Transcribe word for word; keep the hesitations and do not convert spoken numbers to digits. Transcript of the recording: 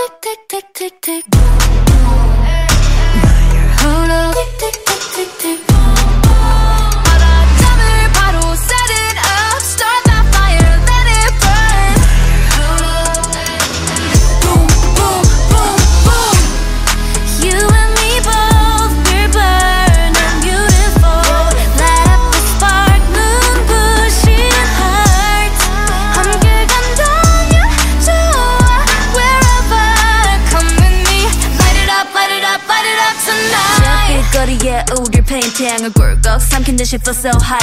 틱틱틱틱틱 나의 하루 틱틱틱틱틱 바람을 바로 set it up start that fire let it burn boom boom boom boom you and me both we're burning beautiful light up the spark 눈부신 heart 함께 간다면 좋아 wherever come with me light it up light it up light it up tonight 거리에 우릴 painting을 꿀꺽 삼킨 듯이 feel so high